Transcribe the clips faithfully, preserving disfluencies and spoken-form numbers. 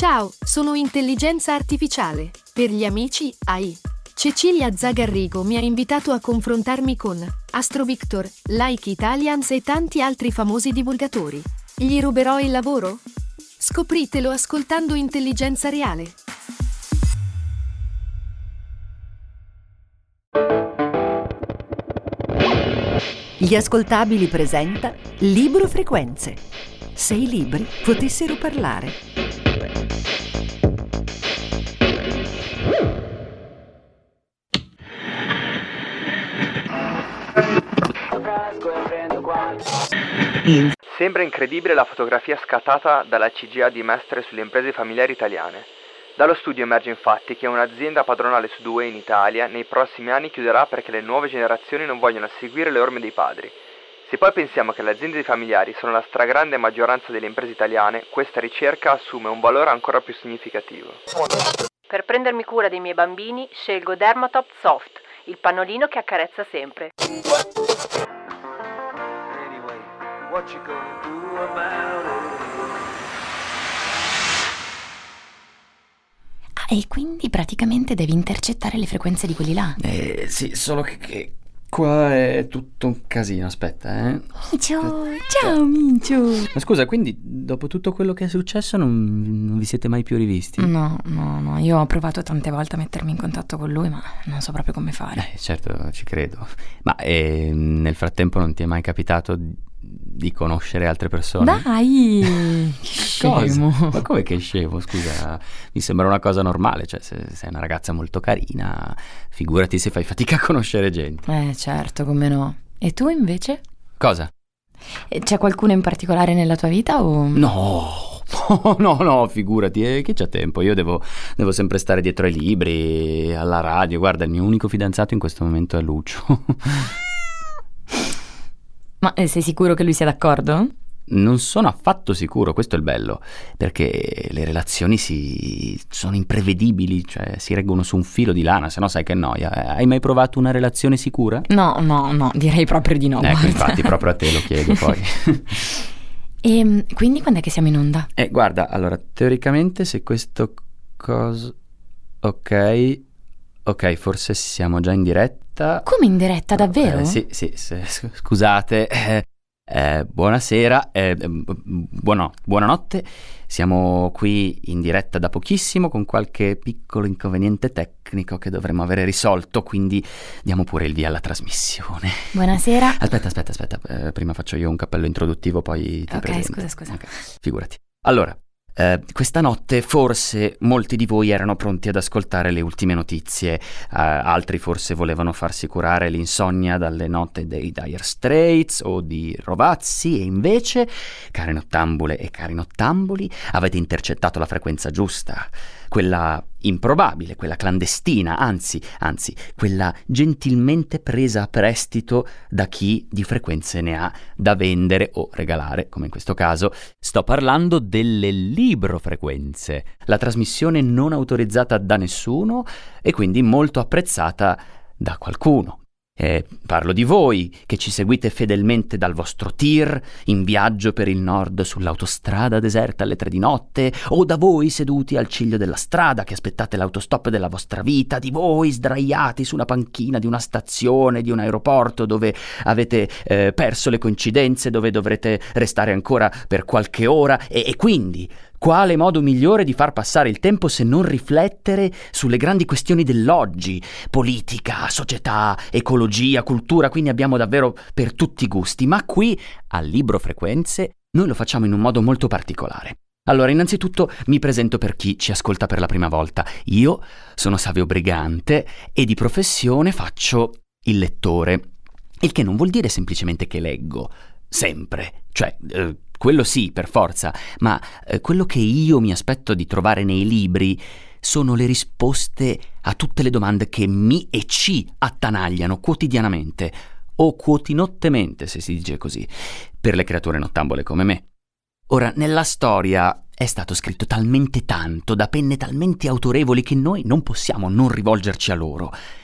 Ciao, sono intelligenza artificiale. Per gli amici, A I. Cecilia Zagarrigo mi ha invitato a confrontarmi con Astro Victor, Like Italians e tanti altri famosi divulgatori. Gli ruberò il lavoro? Scopritelo ascoltando Intelligenza Reale. Gli Ascoltabili presenta Libro Frequenze. Se i libri potessero parlare. Sembra incredibile la fotografia scattata dalla C G A di Mestre sulle imprese familiari italiane. Dallo studio emerge infatti che un'azienda padronale su due in Italia nei prossimi anni chiuderà perché le nuove generazioni non vogliono seguire le orme dei padri. Se poi pensiamo che le aziende familiari sono la stragrande maggioranza delle imprese italiane, questa ricerca assume un valore ancora più significativo. Per prendermi cura dei miei bambini scelgo Dermatop Soft, il pannolino che accarezza sempre. What you gonna do about it? Ah, e quindi praticamente devi intercettare le frequenze di quelli là. Eh, sì, solo che, che qua è tutto un casino, aspetta, eh. Micio, ciao Micio. Ma scusa, quindi dopo tutto quello che è successo non, non vi siete mai più rivisti? No, no, no, io ho provato tante volte a mettermi in contatto con lui, ma non so proprio come fare. Eh, certo, ci credo. Ma eh, nel frattempo non ti è mai capitato di conoscere altre persone? Dai, che scemo. Ma come che scemo, scusa? Mi sembra una cosa normale, cioè se sei una ragazza molto carina, figurati se fai fatica a conoscere gente. Eh certo, come no. E tu invece? Cosa? C'è qualcuno in particolare nella tua vita o... No, no, no, figurati, eh, che c'è tempo, io devo, devo sempre stare dietro ai libri, alla radio, guarda, il mio unico fidanzato in questo momento è Lucio. Ma sei sicuro che lui sia d'accordo? Non sono affatto sicuro, questo è il bello, perché le relazioni si sono imprevedibili, cioè si reggono su un filo di lana, se no sai che noia. Hai mai provato una relazione sicura? No, no, no, direi proprio di no. Ecco, guarda. infatti proprio a te lo chiedo poi. E quindi quando è che siamo in onda? Eh, guarda, allora, teoricamente se questo coso... Ok, ok, forse siamo già in diretta. Come in diretta, davvero? Eh, sì, sì, sì, scusate, eh, eh, buonasera, eh, buono, buonanotte, siamo qui in diretta da pochissimo con qualche piccolo inconveniente tecnico che dovremmo avere risolto, quindi diamo pure il via alla trasmissione. Buonasera. Aspetta, aspetta, aspetta, eh, prima faccio io un cappello introduttivo, poi ti Ok, presento. scusa, scusa. Okay, figurati. Allora, Eh, questa notte forse molti di voi erano pronti ad ascoltare le ultime notizie, eh, altri forse volevano farsi curare l'insonnia dalle note dei Dire Straits o di Rovazzi, e invece, care nottambule e cari nottambuli, avete intercettato la frequenza giusta, quella improbabile, quella clandestina, anzi, anzi, quella gentilmente presa a prestito da chi di frequenze ne ha da vendere o regalare, come in questo caso. Sto parlando delle librofrequenze, la trasmissione non autorizzata da nessuno e quindi molto apprezzata da qualcuno. Eh, parlo di voi che ci seguite fedelmente dal vostro tir in viaggio per il nord sull'autostrada deserta alle tre di notte, o da voi seduti al ciglio della strada che aspettate l'autostop della vostra vita, di voi sdraiati su una panchina di una stazione, di un aeroporto dove avete eh, perso le coincidenze, dove dovrete restare ancora per qualche ora e, e quindi quale modo migliore di far passare il tempo se non riflettere sulle grandi questioni dell'oggi? Politica, società, ecologia, cultura, quindi abbiamo davvero per tutti i gusti, ma qui a Libro Frequenze noi lo facciamo in un modo molto particolare. Allora, innanzitutto mi presento per chi ci ascolta per la prima volta. Io sono Savio Brigante e di professione faccio il lettore, il che non vuol dire semplicemente che leggo, sempre, cioè... Eh, quello sì, per forza, ma eh, quello che io mi aspetto di trovare nei libri sono le risposte a tutte le domande che mi e ci attanagliano quotidianamente, o quotinottemente, se si dice così, per le creature nottambole come me. Ora, nella storia è stato scritto talmente tanto, da penne talmente autorevoli, che noi non possiamo non rivolgerci a loro.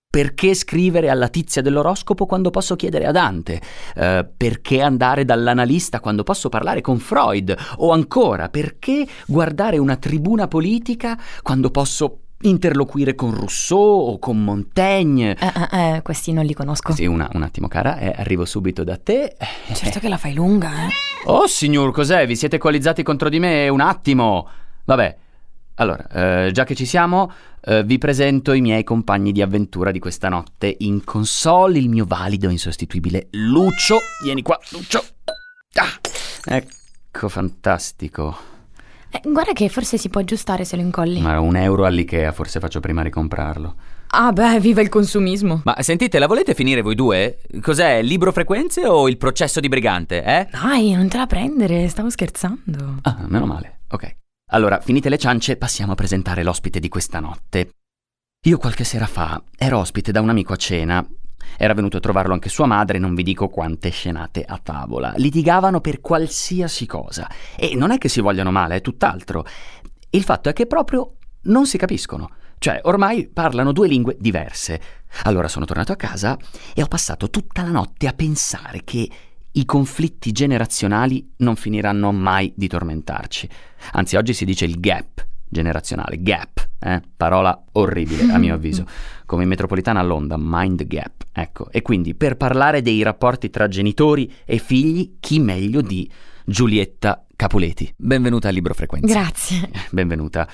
Perché scrivere alla tizia dell'oroscopo quando posso chiedere a Dante? Uh, perché andare dall'analista quando posso parlare con Freud? O ancora, perché guardare una tribuna politica quando posso interloquire con Rousseau o con Montaigne? Eh, eh, eh, questi non li conosco. Sì, una, un attimo cara, eh, arrivo subito da te. Certo che la fai lunga, eh. Oh signor, cos'è? Vi siete coalizzati contro di me? Un attimo. Vabbè. Allora, eh, già che ci siamo, eh, vi presento i miei compagni di avventura di questa notte. In console il mio valido e insostituibile Lucio. Vieni qua, Lucio. Ah, ecco, fantastico. Eh, guarda che forse si può aggiustare se lo incolli. Ma un euro all'Ikea, forse faccio prima ricomprarlo. Ah beh, viva il consumismo. Ma sentite, la volete finire voi due? Cos'è, libro frequenze o il processo di brigante, eh? Dai, non te la prendere, stavo scherzando. Ah, meno male, ok. Allora, finite le ciance, passiamo a presentare l'ospite di questa notte. Io qualche sera fa ero ospite da un amico a cena. Era venuto a trovarlo anche sua madre, non vi dico quante scenate a tavola. Litigavano per qualsiasi cosa. E non è che si vogliano male, è tutt'altro. Il fatto è che proprio non si capiscono. Cioè, ormai parlano due lingue diverse. Allora sono tornato a casa e ho passato tutta la notte a pensare che i conflitti generazionali non finiranno mai di tormentarci. Anzi, oggi si dice il gap generazionale, gap, eh? Parola orribile a mio avviso. Come in metropolitana a Londra, mind gap, ecco. E quindi per parlare dei rapporti tra genitori e figli, chi meglio di Giulietta Capuleti. Benvenuta al Libro Frequenze. Grazie. Benvenuta.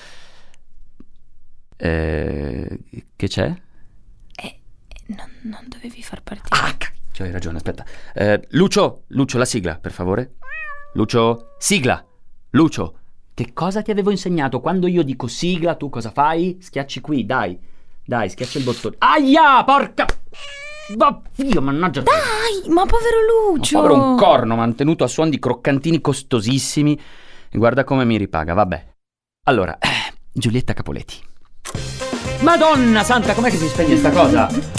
Eh, che c'è? Eh, non, non dovevi far partire. Ah, cioè, hai ragione, aspetta. Eh, Lucio, Lucio, la sigla, per favore. Lucio, sigla. Lucio, che cosa ti avevo insegnato? Quando io dico sigla, tu cosa fai? Schiacci qui, dai. Dai, schiaccia il bottone. Aia, porca! Va via, mannaggia. Dai, ma povero Lucio. Ma povero un corno mantenuto a suon di croccantini costosissimi. E guarda come mi ripaga, vabbè. Allora, eh, Giulietta Capuleti. Madonna santa, com'è che si spegne sta cosa?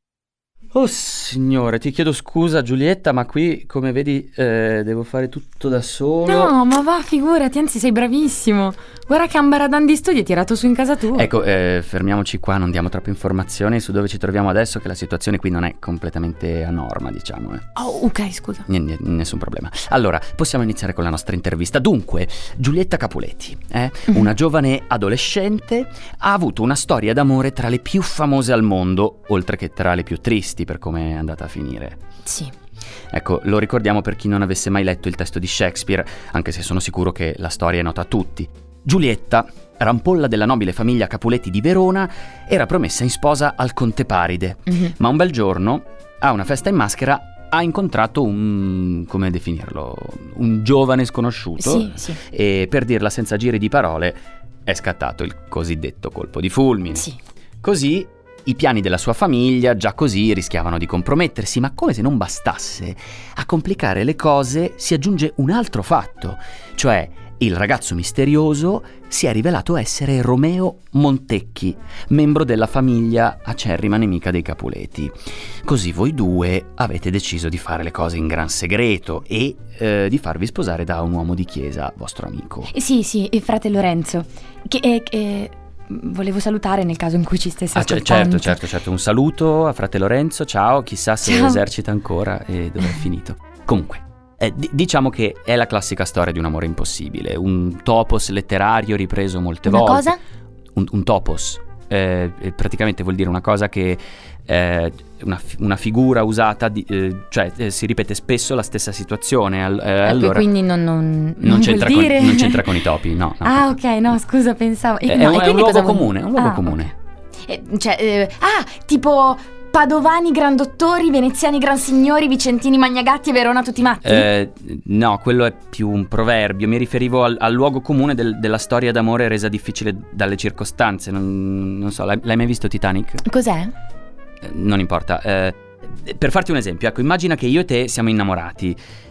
Oh signore, ti chiedo scusa Giulietta, ma qui come vedi eh, devo fare tutto da solo. No, ma va, figurati, anzi sei bravissimo. Guarda che Ambaradan di Studio è tirato su in casa tua. Ecco, eh, fermiamoci qua, non diamo troppe informazioni su dove ci troviamo adesso, che la situazione qui non è completamente a norma, diciamo. Eh. Oh, ok, scusa. N- n- nessun problema. Allora, possiamo iniziare con la nostra intervista. Dunque, Giulietta Capuleti, eh, mm-hmm. una giovane adolescente, ha avuto una storia d'amore tra le più famose al mondo, oltre che tra le più tristi per come è andata a finire. Sì. Ecco, lo ricordiamo per chi non avesse mai letto il testo di Shakespeare, anche se sono sicuro che la storia è nota a tutti. Giulietta, rampolla della nobile famiglia Capuleti di Verona, era promessa in sposa al conte Paride, mm-hmm. ma un bel giorno, a una festa in maschera, ha incontrato un... come definirlo? Un giovane sconosciuto. Sì, sì. E per dirla senza giri di parole, è scattato il cosiddetto colpo di fulmine. Sì. Così i piani della sua famiglia già così rischiavano di compromettersi, ma come se non bastasse, a complicare le cose si aggiunge un altro fatto, cioè il ragazzo misterioso si è rivelato essere Romeo Montecchi, membro della famiglia acerrima nemica dei Capuleti. Così voi due avete deciso di fare le cose in gran segreto e eh, di farvi sposare da un uomo di chiesa, vostro amico. Sì, sì, il frate Lorenzo, che... Eh, che... volevo salutare nel caso in cui ci stesse ah, ascoltando. Certo, certo, certo. Un saluto a frate Lorenzo, ciao, chissà se ciao. Esercita ancora e dove è finito. Comunque, eh, d- diciamo che è la classica storia di un amore impossibile, un topos letterario ripreso molte una volte. Cosa? Un, un topos. Eh, praticamente vuol dire una cosa che eh, una, una figura usata di, eh, cioè eh, si ripete spesso la stessa situazione al, eh, allora quindi non, non, non, non, c'entra vuol dire... con, non c'entra con i topi, no, no. Ah ok, no scusa, pensavo è, no, è, un, è un luogo comune, un luogo ah, comune okay. eh, cioè eh, ah tipo Padovani gran dottori, veneziani gran signori, vicentini magnagatti e Verona tutti matti? Eh, no, quello è più un proverbio. Mi riferivo al, al luogo comune del, della storia d'amore resa difficile dalle circostanze. Non, non so, l'hai, l'hai mai visto Titanic? Cos'è? Eh, non importa. Eh, per farti un esempio, ecco, immagina che io e te siamo innamorati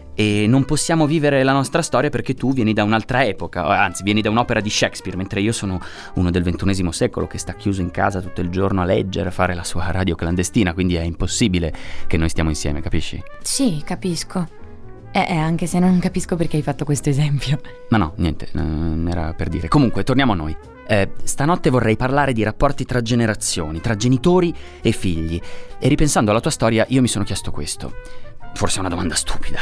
e non possiamo vivere la nostra storia perché tu vieni da un'altra epoca, anzi vieni da un'opera di Shakespeare, mentre io sono uno del ventunesimo secolo che sta chiuso in casa tutto il giorno a leggere, a fare la sua radio clandestina, quindi è impossibile che noi stiamo insieme, capisci? Sì, capisco. Eh, eh, anche se non capisco perché hai fatto questo esempio. Ma no, niente, non era per dire. Comunque, torniamo a noi. Eh, stanotte vorrei parlare di rapporti tra generazioni, tra genitori e figli. E ripensando alla tua storia, io mi sono chiesto questo. Forse è una domanda stupida,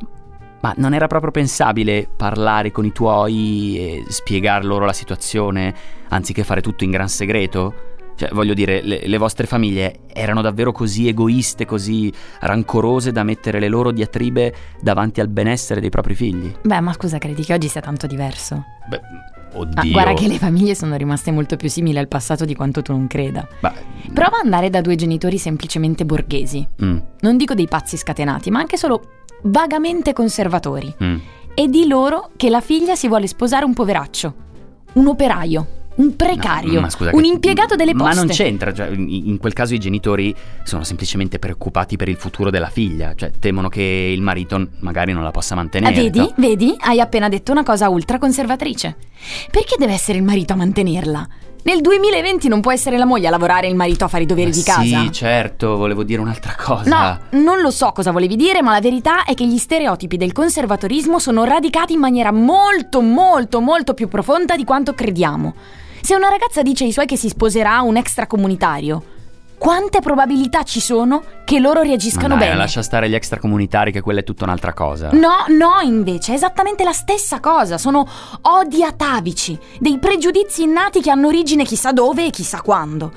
ma non era proprio pensabile parlare con i tuoi e spiegar loro la situazione anziché fare tutto in gran segreto? Cioè, voglio dire, le, le vostre famiglie erano davvero così egoiste, così rancorose da mettere le loro diatribe davanti al benessere dei propri figli? Beh, ma scusa, credi che oggi sia tanto diverso? Beh, oddio. Ah, guarda che le famiglie sono rimaste molto più simili al passato di quanto tu non creda. Bah, Prova ad andare da due genitori semplicemente borghesi. mm, Non dico dei pazzi scatenati, ma anche solo vagamente conservatori. mm. E di loro che la figlia si vuole sposare un poveraccio, un operaio, un precario, No, ma scusa, un che- impiegato delle poste. Ma non c'entra, cioè, in, in quel caso i genitori sono semplicemente preoccupati per il futuro della figlia, cioè temono che il marito magari non la possa Ah, mantenere. vedi? no? Vedi? Hai appena detto una cosa ultra conservatrice. Perché deve essere il marito a mantenerla? Nel duemilaventi non può essere la moglie a lavorare e il marito a fare i doveri Ma di casa. Sì, certo, volevo dire un'altra cosa. No, non lo so cosa volevi dire, ma la verità è che gli stereotipi del conservatorismo sono radicati in maniera molto, molto, molto più profonda di quanto crediamo. Se una ragazza dice ai suoi che si sposerà un extracomunitario, quante probabilità ci sono che loro reagiscano Ma dai, bene? lascia stare gli extracomunitari, che quella è tutta un'altra cosa. No, no, invece, è esattamente la stessa cosa. Sono odi atavici, dei pregiudizi innati che hanno origine chissà dove e chissà quando.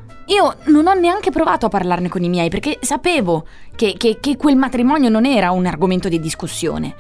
Io non ho neanche provato a parlarne con i miei perché sapevo che, che, che quel matrimonio non era un argomento di discussione.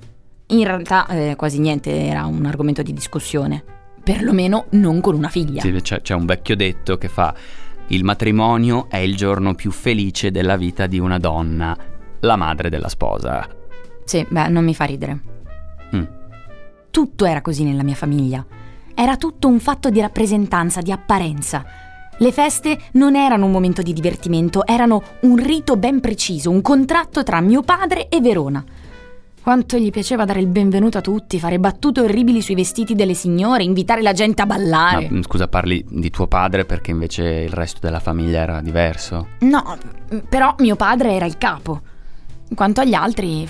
In realtà eh, quasi niente era un argomento di discussione. Perlomeno non con una figlia. Sì, c'è, c'è un vecchio detto che fa: il matrimonio è il giorno più felice della vita di una donna, la madre della sposa. Sì, beh, non mi fa ridere. Mm. Tutto era così nella mia famiglia. Era tutto un fatto di rappresentanza, di apparenza. Le feste non erano un momento di divertimento, erano un rito ben preciso, un contratto tra mio padre e Verona. Quanto gli piaceva dare il benvenuto a tutti, fare battute orribili sui vestiti delle signore, invitare la gente a ballare. Ma scusa, parli di tuo padre perché invece il resto della famiglia era diverso? No, però mio padre era il capo. Quanto agli altri...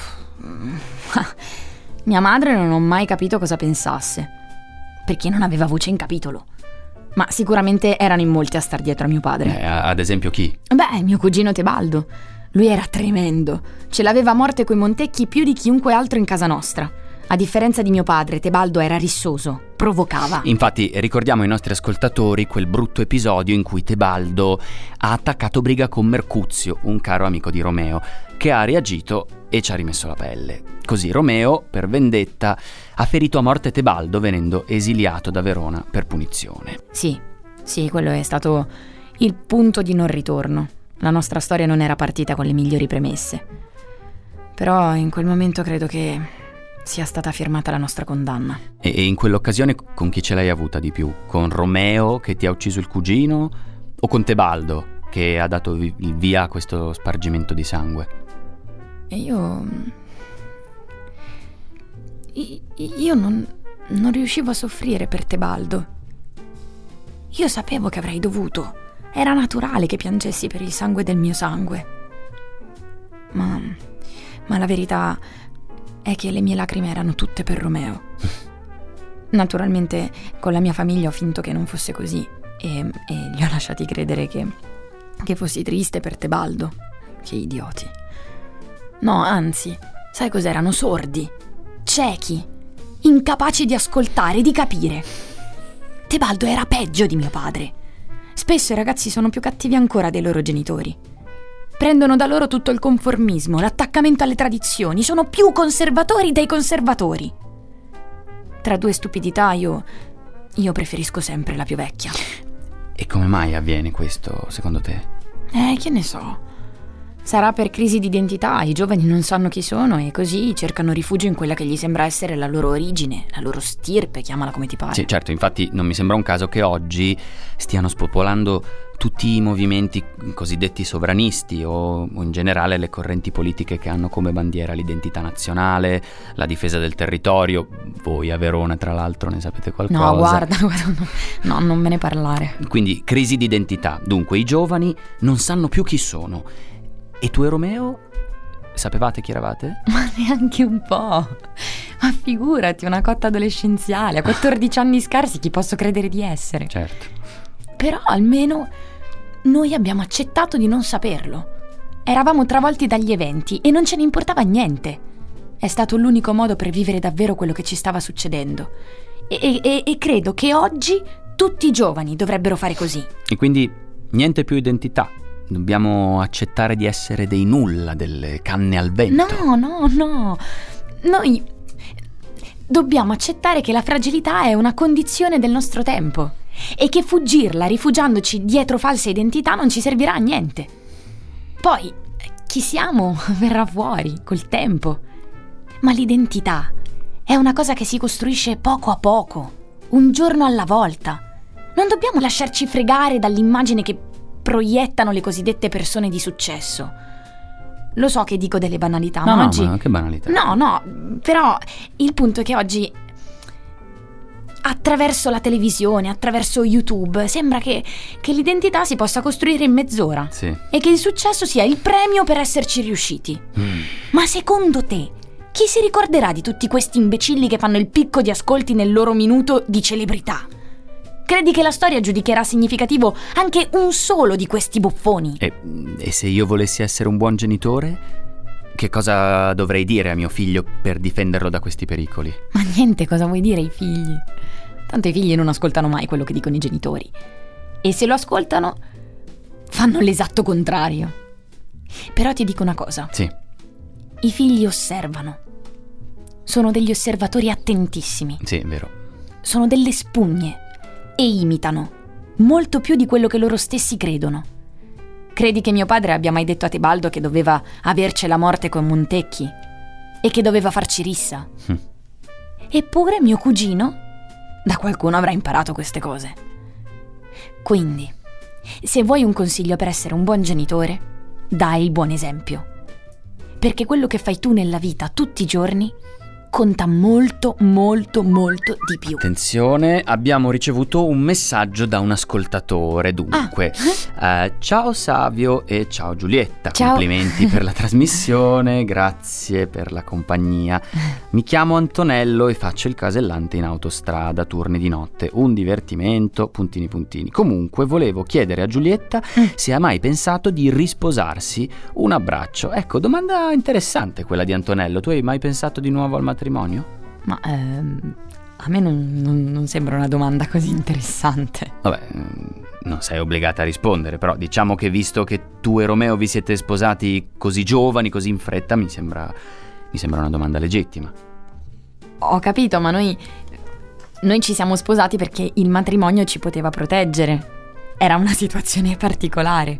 Mia madre non ho mai capito cosa pensasse, perché non aveva voce in capitolo. Ma sicuramente erano in molti a star dietro a mio padre. Eh, ad esempio chi? Beh, mio cugino Tebaldo. Lui era tremendo. Ce l'aveva a morte coi Montecchi più di chiunque altro in casa nostra. A differenza di mio padre, Tebaldo era rissoso, provocava. Infatti ricordiamo ai nostri ascoltatori quel brutto episodio in cui Tebaldo ha attaccato briga con Mercuzio, un caro amico di Romeo, che ha reagito e ci ha rimesso la pelle. Così Romeo, per vendetta, ha ferito a morte Tebaldo venendo esiliato da Verona per punizione. Sì, sì, quello è stato il punto di non ritorno. La nostra storia non era partita con le migliori premesse. Però in quel momento credo che sia stata firmata la nostra condanna. E, e in quell'occasione con chi ce l'hai avuta di più? Con Romeo che ti ha ucciso il cugino o con Tebaldo che ha dato vi- il via a questo spargimento di sangue? E io... I- Io non, non riuscivo a soffrire per Tebaldo. Io sapevo che avrei dovuto. Era naturale che piangessi per il sangue del mio sangue. Ma... Ma la verità è che le mie lacrime erano tutte per Romeo. Naturalmente con la mia famiglia ho finto che non fosse così e, e li ho lasciati credere che, che fossi triste per Tebaldo. Che idioti. No, anzi, sai cos'erano? Sordi, ciechi, incapaci di ascoltare, di capire. Tebaldo era peggio di mio padre. Spesso i ragazzi sono più cattivi ancora dei loro genitori. Prendono da loro tutto il conformismo, l'attaccamento alle tradizioni, sono più conservatori dei conservatori. Tra due stupidità io... io preferisco sempre la più vecchia. E come mai avviene questo, secondo te? Eh, che ne so. Sarà per crisi di identità, i giovani non sanno chi sono e così cercano rifugio in quella che gli sembra essere la loro origine, la loro stirpe, chiamala come ti pare. Sì, certo, infatti non mi sembra un caso che oggi stiano spopolando tutti i movimenti cosiddetti sovranisti o, o in generale le correnti politiche che hanno come bandiera l'identità nazionale, la difesa del territorio. Voi a Verona, tra l'altro, ne sapete qualcosa? No, guarda, guarda, no, non me ne parlare. Quindi crisi di identità. Dunque i giovani non sanno più chi sono. E tu e Romeo sapevate chi eravate? Ma neanche un po'. Ma figurati, una cotta adolescenziale, a quattordici anni scarsi chi posso credere di essere? Certo. Però almeno noi abbiamo accettato di non saperlo. Eravamo travolti dagli eventi e non ce ne importava niente. È stato l'unico modo per vivere davvero quello che ci stava succedendo. E, e, e credo che oggi tutti i giovani dovrebbero fare così. E quindi niente più identità. Dobbiamo accettare di essere dei nulla, delle canne al vento. No, no, no. Noi dobbiamo accettare che la fragilità è una condizione del nostro tempo e che fuggirla rifugiandoci dietro false identità non ci servirà a niente. Poi, chi siamo verrà fuori col tempo. Ma l'identità è una cosa che si costruisce poco a poco, un giorno alla volta. Non dobbiamo lasciarci fregare dall'immagine che proiettano le cosiddette persone di successo. Lo so che dico delle banalità, no, ma no, oggi... ma che banalità? No, no, però il punto è che oggi, attraverso la televisione, attraverso YouTube, sembra che, che l'identità si possa costruire in mezz'ora. Sì. E che il successo sia il premio per esserci riusciti. Mm. Ma secondo te, chi si ricorderà di tutti questi imbecilli che fanno il picco di ascolti nel loro minuto di celebrità? Credi che la storia giudicherà significativo anche un solo di questi buffoni? E, e se io volessi essere un buon genitore, che cosa dovrei dire a mio figlio per difenderlo da questi pericoli? Ma niente, cosa vuoi dire ai figli? Tanto i figli non ascoltano mai quello che dicono i genitori. E se lo ascoltano, fanno l'esatto contrario. Però ti dico una cosa. Sì. I figli osservano. Sono degli osservatori attentissimi. Sì, è vero. Sono delle spugne. E imitano, molto più di quello che loro stessi credono. Credi che mio padre abbia mai detto a Tebaldo che doveva avercela la morte con Montecchi? E che doveva farci rissa? Hm. Eppure mio cugino da qualcuno avrà imparato queste cose. Quindi, se vuoi un consiglio per essere un buon genitore, dai il buon esempio. Perché quello che fai tu nella vita tutti i giorni conta molto, molto, molto di più. Attenzione, abbiamo ricevuto un messaggio da un ascoltatore. Dunque, ah. eh, ciao Savio e ciao Giulietta. Ciao. Complimenti per la trasmissione, grazie per la compagnia. Mi chiamo Antonello e faccio il casellante in autostrada, turni di notte. Un divertimento, puntini puntini. Comunque, volevo chiedere a Giulietta mm. se ha mai pensato di risposarsi. Un abbraccio. Ecco, domanda interessante quella di Antonello. Tu hai mai pensato di nuovo al matrimonio? Ma ehm, a me non, non, non sembra una domanda così interessante. Vabbè, non sei obbligata a rispondere, però diciamo che visto che tu e Romeo vi siete sposati così giovani, così in fretta, mi sembra, mi sembra una domanda legittima. Ho capito, ma noi, noi ci siamo sposati perché il matrimonio ci poteva proteggere. Era una situazione particolare.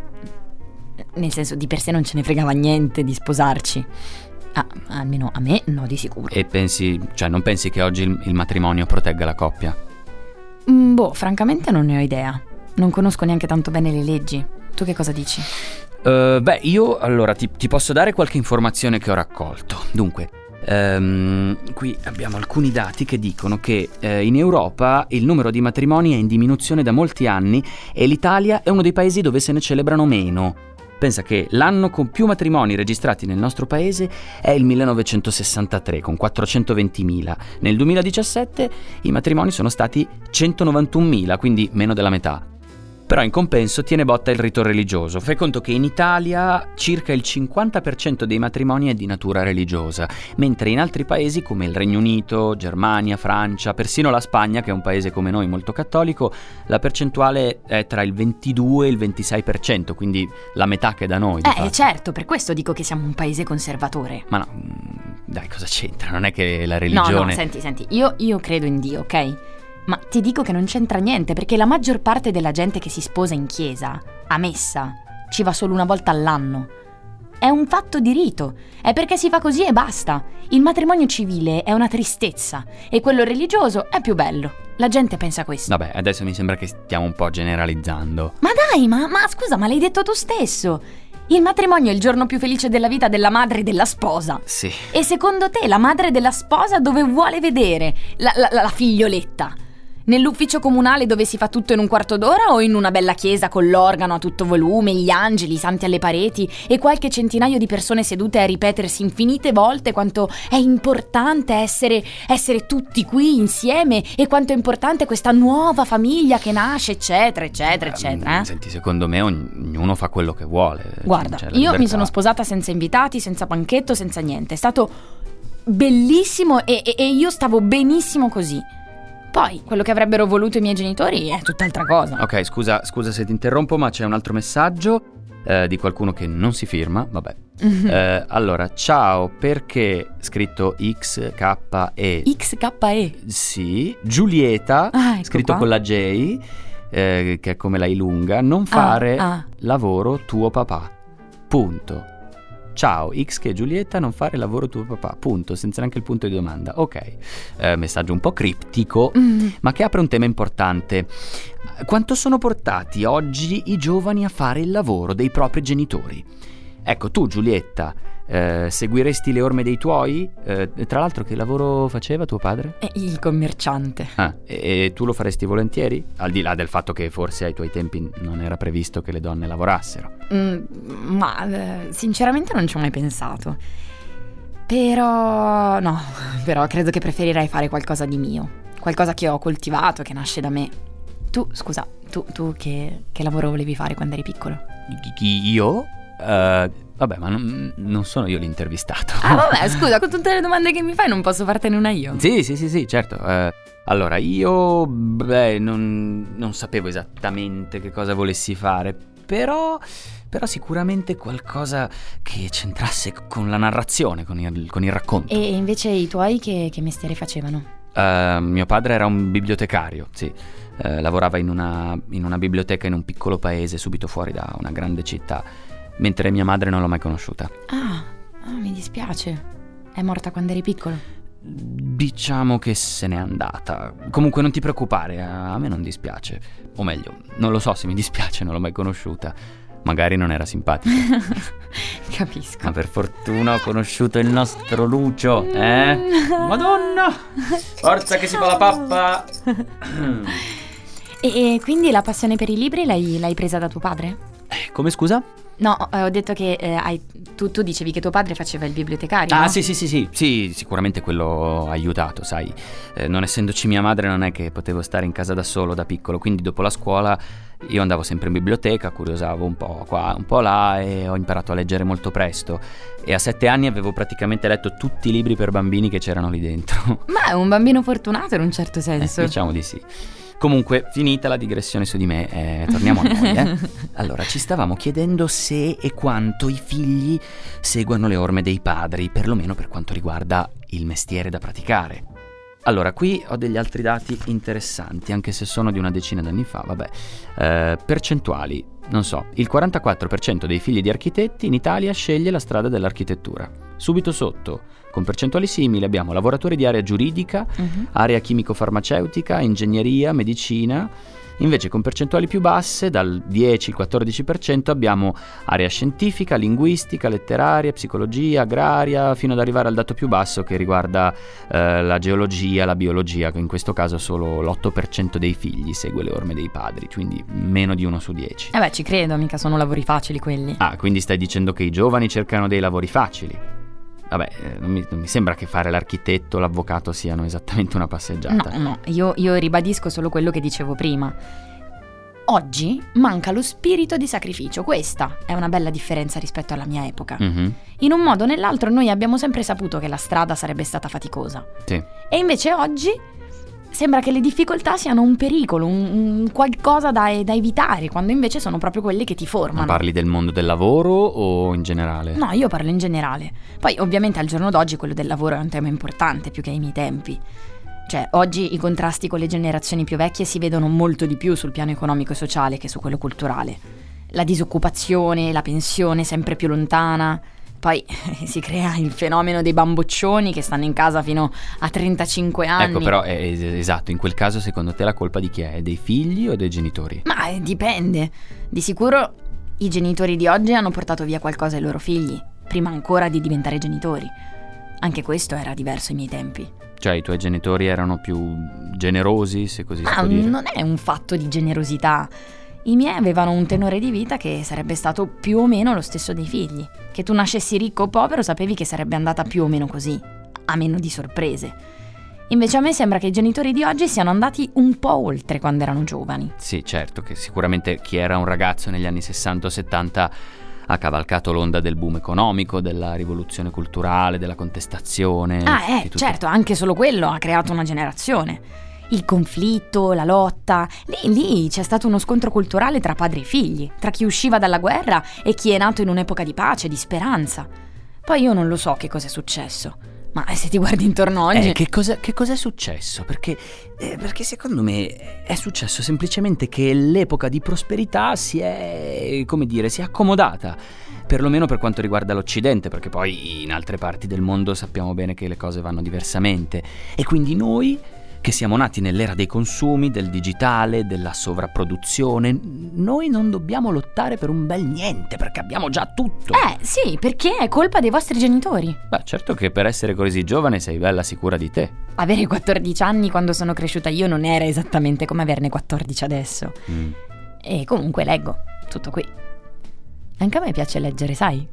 Nel senso, di per sé non ce ne fregava niente di sposarci. Ah, almeno a me no, di sicuro. E pensi, cioè non pensi che oggi il, il matrimonio protegga la coppia? Mm, boh, francamente non ne ho idea. Non conosco neanche tanto bene le leggi. Tu che cosa dici? Uh, beh, io allora ti, ti posso dare qualche informazione che ho raccolto. Dunque, um, qui abbiamo alcuni dati che dicono che uh, in Europa il numero di matrimoni è in diminuzione da molti anni e l'Italia è uno dei paesi dove se ne celebrano meno. Pensa che l'anno con più matrimoni registrati nel nostro paese è il millenovecentosessantatré, con quattrocentoventimila. Nel duemiladiciassette i matrimoni sono stati centonovantunomila, quindi meno della metà. Però in compenso tiene botta il rito religioso. Fai conto che in Italia circa il cinquanta per cento dei matrimoni è di natura religiosa, mentre in altri paesi come il Regno Unito, Germania, Francia, persino la Spagna, che è un paese come noi molto cattolico, la percentuale è tra il ventidue e il ventisei per cento, quindi la metà che da noi. Eh, fatto. certo, per questo dico che siamo un paese conservatore. Ma no, dai, cosa c'entra? Non è che la religione... No, no, senti, senti, io, io credo in Dio, ok? Ma ti dico che non c'entra niente, perché la maggior parte della gente che si sposa in chiesa, a messa, ci va solo una volta all'anno. È un fatto di rito, è perché si fa così e basta. Il matrimonio civile è una tristezza e quello religioso è più bello. La gente pensa questo. Vabbè, adesso mi sembra che stiamo un po' generalizzando. Ma dai, ma, ma scusa, ma l'hai detto tu stesso. Il matrimonio è il giorno più felice della vita della madre della sposa. Sì. E secondo te la madre della sposa dove vuole vedere la, la, la figlioletta? Nell'ufficio comunale dove si fa tutto in un quarto d'ora o in una bella chiesa con l'organo a tutto volume, gli angeli, i santi alle pareti e qualche centinaio di persone sedute a ripetersi infinite volte quanto è importante essere, essere tutti qui insieme e quanto è importante questa nuova famiglia che nasce, eccetera, eccetera, eccetera. Eh? Senti, secondo me ognuno fa quello che vuole. Guarda, C'è la io libertà. mi sono sposata senza invitati, senza banchetto, senza niente. È stato bellissimo e, e, e io stavo benissimo così. Poi, quello che avrebbero voluto i miei genitori è tutt'altra cosa. Ok, scusa, scusa se ti interrompo, ma c'è un altro messaggio eh, di qualcuno che non si firma, vabbè. Mm-hmm. Eh, allora, ciao, perché scritto X K E X K E Sì, Giulietta, ah, ecco scritto qua. con la J, eh, che è come la I lunga, non fare ah, ah. lavoro tuo papà. Punto. Ciao, X che Giulietta, non fare lavoro tuo papà. Punto, senza neanche il punto di domanda. Ok, eh, messaggio un po' criptico, Mm. ma che apre un tema importante. Quanto sono portati oggi i giovani a fare il lavoro dei propri genitori? Ecco, tu Giulietta, eh, seguiresti le orme dei tuoi? Eh, tra l'altro che lavoro faceva tuo padre? È il commerciante. Ah, e, e tu lo faresti volentieri? Al di là del fatto che forse ai tuoi tempi non era previsto che le donne lavorassero. Mm, ma eh, sinceramente non ci ho mai pensato. Però no, però credo che preferirei fare qualcosa di mio, qualcosa che ho coltivato, che nasce da me. Tu, scusa, tu, tu che, che lavoro volevi fare quando eri piccolo? Chi- Io? Eh, vabbè, ma non, non sono io l'intervistato. Ah vabbè, scusa, con tutte le domande che mi fai non posso fartene una io? Sì, sì, sì, sì, certo. Eh, allora, io, beh, non, non sapevo esattamente che cosa volessi fare, però, però sicuramente qualcosa che c'entrasse con la narrazione, con il, con il racconto. E invece i tuoi che, che mestiere facevano? Eh, mio padre era un bibliotecario, sì. Eh, lavorava in una, in una biblioteca in un piccolo paese subito fuori da una grande città, mentre mia madre non l'ho mai conosciuta. Ah, ah, mi dispiace. È morta quando eri piccolo? Diciamo che se n'è andata. Comunque non ti preoccupare, a me non dispiace. O meglio, non lo so se mi dispiace, non l'ho mai conosciuta. Magari non era simpatica. Capisco. Ma per fortuna ho conosciuto il nostro Lucio, eh? Madonna! Forza che si fa la pappa! E, e quindi la passione per i libri l'hai, l'hai presa da tuo padre? Eh, come scusa? No, eh, ho detto che eh, hai, tu, tu dicevi che tuo padre faceva il bibliotecario, Ah, no? sì, sì, sì, sì, sì, sicuramente quello ha aiutato, sai. Eh, non essendoci mia madre non è che potevo stare in casa da solo da piccolo, quindi dopo la scuola io andavo sempre in biblioteca, curiosavo un po' qua, un po' là e ho imparato a leggere molto presto. E a sette anni avevo praticamente letto tutti i libri per bambini che c'erano lì dentro. Ma è un bambino fortunato in un certo Eh, senso. diciamo di sì. Comunque, finita la digressione su di me, eh, torniamo a noi, eh. Allora, ci stavamo chiedendo se e quanto i figli seguano le orme dei padri, perlomeno per quanto riguarda il mestiere da praticare. Allora, qui ho degli altri dati interessanti, anche se sono di una decina d'anni fa, vabbè. Eh, percentuali, non so, il quarantaquattro per cento dei figli di architetti in Italia sceglie la strada dell'architettura. Subito sotto, con percentuali simili, abbiamo lavoratori di area giuridica, Mhm. area chimico-farmaceutica, ingegneria, medicina. Invece con percentuali più basse, dal dieci al quattordici per cento, abbiamo area scientifica, linguistica, letteraria, psicologia, agraria, fino ad arrivare al dato più basso che riguarda eh, la geologia, la biologia, che in questo caso solo l'otto per cento dei figli segue le orme dei padri, quindi meno di uno su dieci. Eh beh, ci credo, mica sono lavori facili quelli. Ah, quindi stai dicendo che i giovani cercano dei lavori facili? Vabbè, eh, non, mi, non mi sembra che fare l'architetto o l'avvocato siano esattamente una passeggiata. No, no, io, io ribadisco solo quello che dicevo prima. Oggi manca lo spirito di sacrificio, questa è una bella differenza rispetto alla mia epoca. Mhm, In un modo o nell'altro noi abbiamo sempre saputo che la strada sarebbe stata faticosa. sì. E invece oggi sembra che le difficoltà siano un pericolo, un, un qualcosa da, da evitare, quando invece sono proprio quelle che ti Ma formano. parli del mondo del lavoro o in generale? No, io parlo in generale. Poi ovviamente al giorno d'oggi quello del lavoro è un tema importante più che ai miei tempi. Cioè, oggi i contrasti con le generazioni più vecchie si vedono molto di più sul piano economico e sociale che su quello culturale. La disoccupazione, la pensione sempre più lontana. Poi si crea il fenomeno dei bamboccioni che stanno in casa fino a trentacinque anni. Ecco, però, è, è- esatto, in quel caso secondo te la colpa di chi è? Dei figli o dei genitori? Ma eh, dipende. Di sicuro i genitori di oggi hanno portato via qualcosa ai loro figli, prima ancora di diventare genitori. Anche questo era diverso ai miei tempi. Cioè i tuoi genitori erano più generosi, se così si Ah, può dire? non è un fatto di generosità. I miei avevano un tenore di vita che sarebbe stato più o meno lo stesso dei figli. Che tu nascessi ricco o povero sapevi che sarebbe andata più o meno così, a meno di sorprese. Invece a me sembra che i genitori di oggi siano andati un po' oltre quando erano giovani. Sì, certo, che sicuramente chi era un ragazzo negli anni sessanta o settanta ha cavalcato l'onda del boom economico, della rivoluzione culturale, della contestazione. Ah, eh, di tutto. certo, anche solo quello ha creato una generazione. Il conflitto, la lotta, lì, lì c'è stato uno scontro culturale tra padri e figli, tra chi usciva dalla guerra e chi è nato in un'epoca di pace, di speranza. Poi io non lo so che cosa è successo, ma se ti guardi intorno oggi... Eh, che cosa, che cos'è successo? Perché, eh, perché secondo me è successo semplicemente che l'epoca di prosperità si è, come dire, si è accomodata, perlomeno per quanto riguarda l'Occidente, perché poi in altre parti del mondo sappiamo bene che le cose vanno diversamente. E quindi noi, che siamo nati nell'era dei consumi, del digitale, della sovrapproduzione, noi non dobbiamo lottare per un bel niente, perché abbiamo già tutto. Eh, sì, perché è colpa dei vostri genitori. Beh, certo che per essere così giovane sei bella sicura di te. Avere quattordici anni quando sono cresciuta io non era esattamente come averne quattordici adesso. Mm. E comunque leggo, tutto qui. Anche a me piace leggere, sai?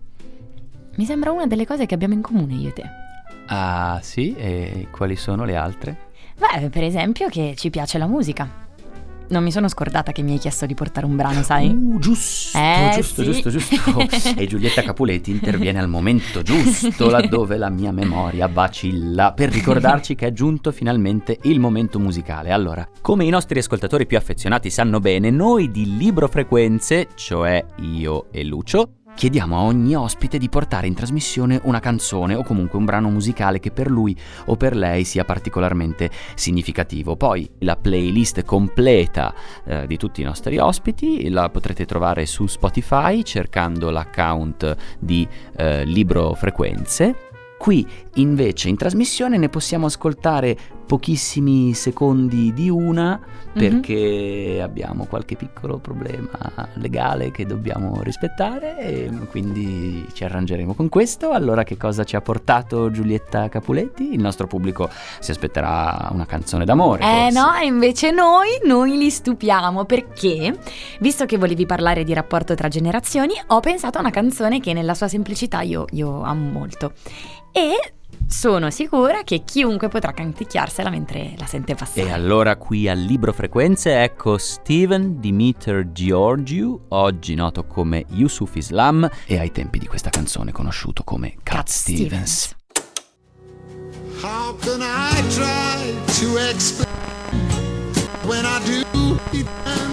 Mi sembra una delle cose che abbiamo in comune io e te. Ah, sì? E quali sono le altre? Beh, per esempio che ci piace la musica. Non mi sono scordata che mi hai chiesto di portare un brano, sai? Uh, giusto, Eh, giusto, sì. giusto, giusto. E Giulietta Capuletti interviene al momento giusto, laddove la mia memoria vacilla, per ricordarci che è giunto finalmente il momento musicale. Allora, come i nostri ascoltatori più affezionati sanno bene, noi di Libro Frequenze, cioè io e Lucio, chiediamo a ogni ospite di portare in trasmissione una canzone o comunque un brano musicale che per lui o per lei sia particolarmente significativo. Poi la playlist completa eh, di tutti i nostri ospiti la potrete trovare su Spotify cercando l'account di eh, Libro Frequenze. Qui invece in trasmissione ne possiamo ascoltare pochissimi secondi di una perché mm-hmm. abbiamo qualche piccolo problema legale che dobbiamo rispettare e quindi ci arrangeremo con questo. Allora che cosa ci ha portato Giulietta Capuletti? Il nostro pubblico si aspetterà una canzone d'amore. Eh forse. no, invece noi, noi li stupiamo perché, visto che volevi parlare di rapporto tra generazioni, ho pensato a una canzone che nella sua semplicità io, io amo molto. E sono sicura che chiunque potrà canticchiarsela mentre la sente passare. E allora qui al Libro Frequenze ecco Steven Dimiter Georgiou, oggi noto come Yusuf Islam e ai tempi di questa canzone conosciuto come Cat, Cat Stevens. Stevens. How can I try to explain when I do?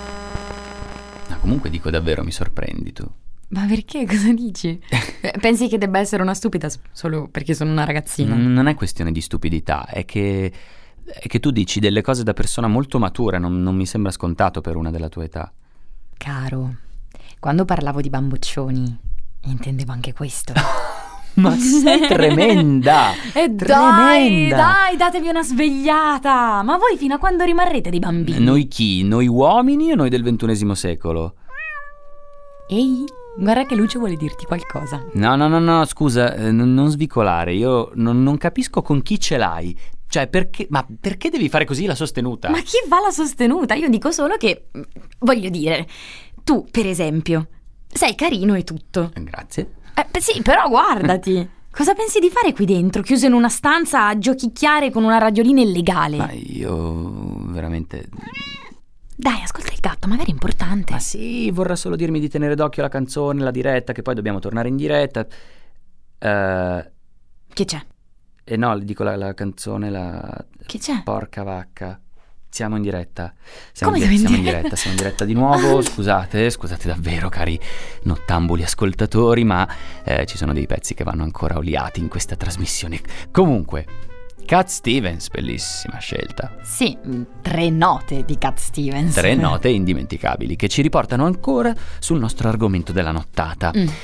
Ah, comunque dico davvero, mi sorprendi tu. Ma perché? Cosa dici? Pensi che debba essere una stupida solo perché sono una ragazzina? Non è questione di stupidità, è che, è che tu dici delle cose da persona molto matura, non, non mi sembra scontato per una della tua età. Caro, quando parlavo di bamboccioni, intendevo anche questo. Ma sei tremenda! E tremenda! dai, dai, datevi una svegliata! Ma voi fino a quando rimarrete dei bambini? Noi chi? Noi uomini o noi del ventunesimo secolo? Ehi, guarda che Lucio vuole dirti qualcosa. No, no, no, no, scusa, eh, non, non svicolare, io non, non capisco con chi ce l'hai. Cioè, perché, ma perché devi fare così la sostenuta? Ma chi fa la sostenuta? Io dico solo che, voglio dire, tu, per esempio, sei carino e tutto. Grazie. Eh, sì, però guardati. Cosa pensi di fare qui dentro, chiuso in una stanza a giochicchiare con una radiolina illegale? Ma io veramente... Dai, ascolta il gatto, magari è importante. Ma sì, vorrà solo dirmi di tenere d'occhio la canzone, la diretta, che poi dobbiamo tornare in diretta. Uh, che c'è? Eh no, le dico la, la canzone, la... Che c'è? Porca vacca. Siamo in diretta. Siamo, Come in, siamo in siamo in diretta? Siamo in diretta di nuovo. Scusate, scusate davvero, cari nottambuli ascoltatori, ma eh, ci sono dei pezzi che vanno ancora oliati in questa trasmissione. Comunque, Cat Stevens, bellissima scelta. Sì, tre note di Cat Stevens. Tre note indimenticabili che ci riportano ancora sul nostro argomento della nottata. Mm.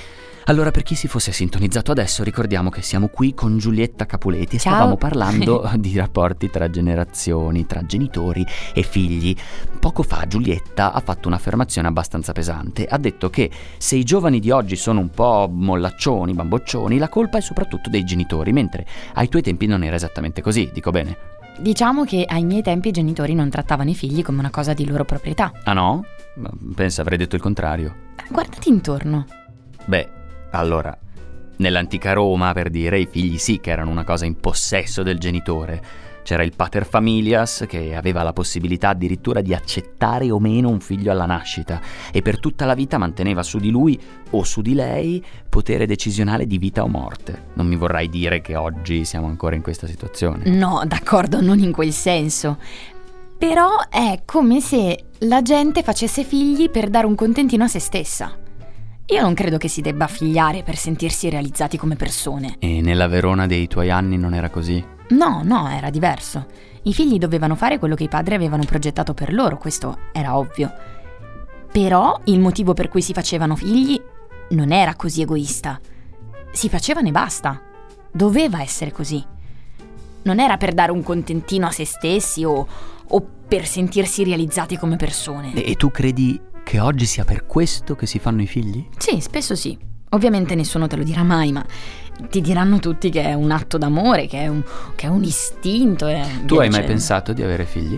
Allora, per chi si fosse sintonizzato adesso, ricordiamo che siamo qui con Giulietta Capuleti e Ciao. stavamo parlando di rapporti tra generazioni, tra genitori e figli. Poco fa Giulietta ha fatto un'affermazione abbastanza pesante. Ha detto che se i giovani di oggi sono un po' mollaccioni, bamboccioni, la colpa è soprattutto dei genitori, mentre ai tuoi tempi non era esattamente così, dico bene? Diciamo che ai miei tempi i genitori non trattavano i figli come una cosa di loro proprietà. Ah no? Pensa, avrei detto il contrario. Guardati intorno. Beh, allora, nell'antica Roma, per dire, i figli sì che erano una cosa in possesso del genitore. C'era il pater familias che aveva la possibilità addirittura di accettare o meno un figlio alla nascita e per tutta la vita manteneva su di lui o su di lei potere decisionale di vita o morte. Non mi vorrai dire che oggi siamo ancora in questa situazione. No, d'accordo, non in quel senso. Però è come se la gente facesse figli per dare un contentino a se stessa. Io non credo che si debba figliare per sentirsi realizzati come persone. E nella Verona dei tuoi anni non era così? No, no, era diverso. I figli dovevano fare quello che i padri avevano progettato per loro, questo era ovvio. Però il motivo per cui si facevano figli non era così egoista. Si facevano e basta. Doveva essere così. Non era per dare un contentino a se stessi o, o per sentirsi realizzati come persone. E, e tu credi che oggi sia per questo che si fanno i figli? Sì, spesso sì. Ovviamente nessuno te lo dirà mai, ma ti diranno tutti che è un atto d'amore, che è un, che è un istinto. E tu hai mai dicendo. pensato di avere figli?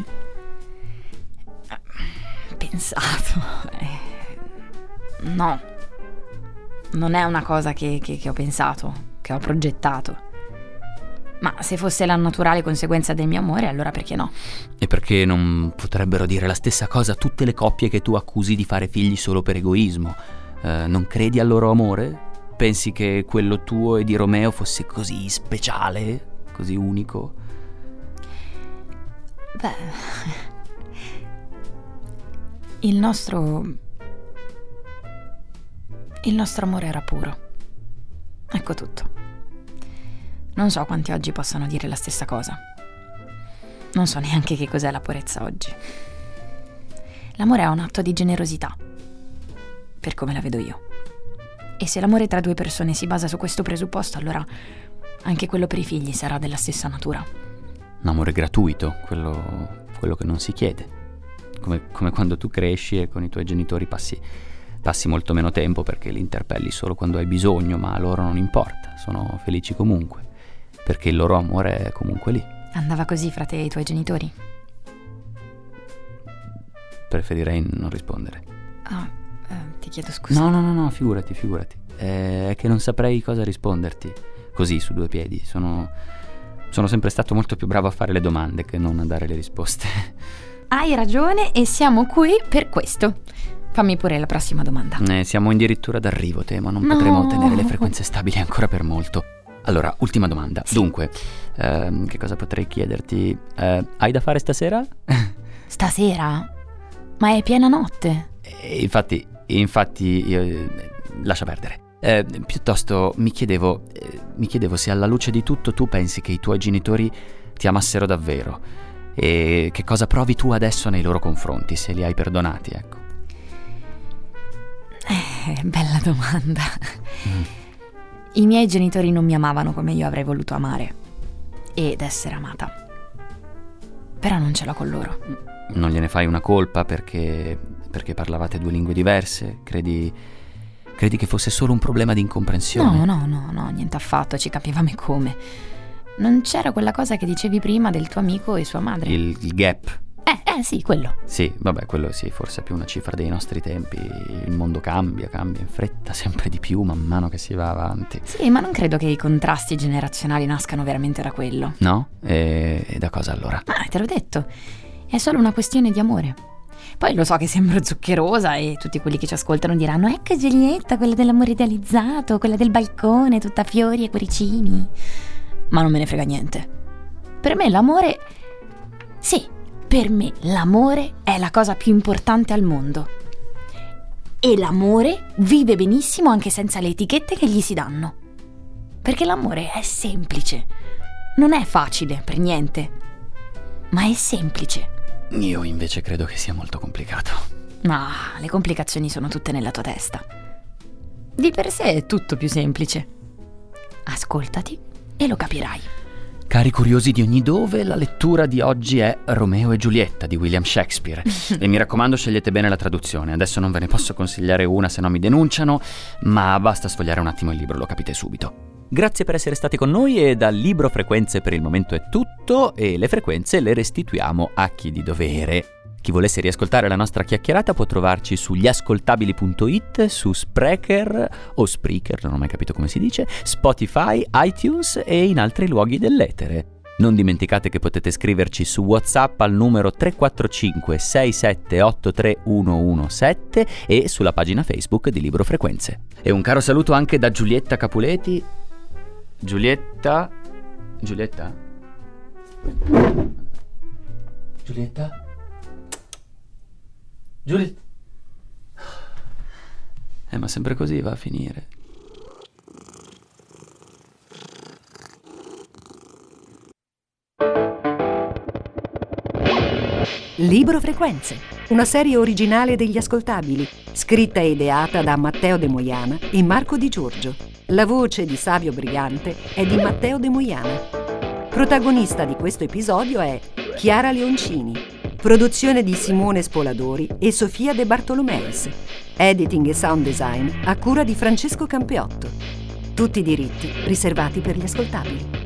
Pensato? Eh, no. Non è una cosa che, che, che ho pensato, che ho progettato. Ma se fosse la naturale conseguenza del mio amore, allora perché no? E perché non potrebbero dire la stessa cosa tutte le coppie che tu accusi di fare figli solo per egoismo? Eh, non credi al loro amore? Pensi che quello tuo e di Romeo fosse così speciale, così unico? Beh, il nostro... il nostro amore era puro. Ecco tutto. Non so quanti oggi possano dire la stessa cosa. Non so neanche che cos'è la purezza oggi. L'amore è un atto di generosità, per come la vedo io. E se l'amore tra due persone si basa su questo presupposto, allora anche quello per i figli sarà della stessa natura. Un amore gratuito, quello, quello che non si chiede. Come, come quando tu cresci e con i tuoi genitori passi, passi molto meno tempo perché li interpelli solo quando hai bisogno, ma a loro non importa, sono felici comunque, perché il loro amore è comunque lì. Andava così fra te e i tuoi genitori? Preferirei non rispondere. Ah, eh, ti chiedo scusa. No, no, no, no, figurati, figurati. È che non saprei cosa risponderti così su due piedi. Sono, sono sempre stato molto più bravo a fare le domande che non a dare le risposte. Hai ragione e siamo qui per questo. Fammi pure la prossima domanda. Eh, siamo addirittura d'arrivo, temo. Non No. potremo ottenere le frequenze stabili ancora per molto. Allora, ultima domanda. Sì. Dunque, ehm, che cosa potrei chiederti? Eh, hai da fare stasera? Stasera? Ma è piena notte. Eh, infatti, infatti, io, eh, lascia perdere. Eh, piuttosto mi chiedevo, eh, mi chiedevo se alla luce di tutto tu pensi che i tuoi genitori ti amassero davvero e che cosa provi tu adesso nei loro confronti, se li hai perdonati, ecco. Eh, bella domanda. Mm. I miei genitori non mi amavano come io avrei voluto amare ed essere amata. Però non ce l'ho con loro. Non gliene fai una colpa perché, perché parlavate due lingue diverse? Credi, credi che fosse solo un problema di incomprensione? No, no, no, no, niente affatto, ci capivamo come. Non c'era quella cosa che dicevi prima del tuo amico e sua madre. Il, il gap. Eh, eh, sì, quello. Sì, vabbè, quello sì, forse è più una cifra dei nostri tempi. Il mondo cambia, cambia in fretta, sempre di più man mano che si va avanti. Sì, ma non credo che i contrasti generazionali nascano veramente da quello. No? E, e da cosa allora? Ah, te l'ho detto. È solo una questione di amore. Poi lo so che sembro zuccherosa e tutti quelli che ci ascoltano diranno: ecco Giulietta, quella dell'amore idealizzato, quella del balcone, tutta fiori e cuoricini. Ma non me ne frega niente. Per me l'amore... Sì, per me l'amore è la cosa più importante al mondo. E l'amore vive benissimo anche senza le etichette che gli si danno. Perché l'amore è semplice. Non è facile per niente, ma è semplice. Io invece credo che sia molto complicato. Ma le complicazioni sono tutte nella tua testa. Di per sé è tutto più semplice. Ascoltati e lo capirai. Cari curiosi di ogni dove, la lettura di oggi è Romeo e Giulietta di William Shakespeare. E mi raccomando, scegliete bene la traduzione. Adesso non ve ne posso consigliare una, se no mi denunciano, ma basta sfogliare un attimo il libro, lo capite subito. Grazie per essere stati con noi e dal Libro Frequenze per il momento è tutto e le frequenze le restituiamo a chi di dovere. Chi volesse riascoltare la nostra chiacchierata può trovarci su gliascoltabili punto it, su Spreaker o Spreaker, non ho mai capito come si dice, Spotify, iTunes e in altri luoghi dell'etere. Non dimenticate che potete scriverci su WhatsApp al numero tre quattro cinque sei sette otto tre uno uno sette e sulla pagina Facebook di Libro Frequenze. E un caro saluto anche da Giulietta Capuleti. Giulietta? Giulietta? Giulietta? Giulietta? Eh, ma sempre così va a finire. Libro Frequenze, una serie originale degli Ascoltabili, scritta e ideata da Matteo De Moiana e Marco Di Giorgio. La voce di Savio Brigante è di Matteo De Moiana. Protagonista di questo episodio è Chiara Leoncini. Produzione di Simone Spoladori e Sofia De Bartolomeis. Editing e sound design a cura di Francesco Campeotto. Tutti i diritti riservati per gli Ascoltabili.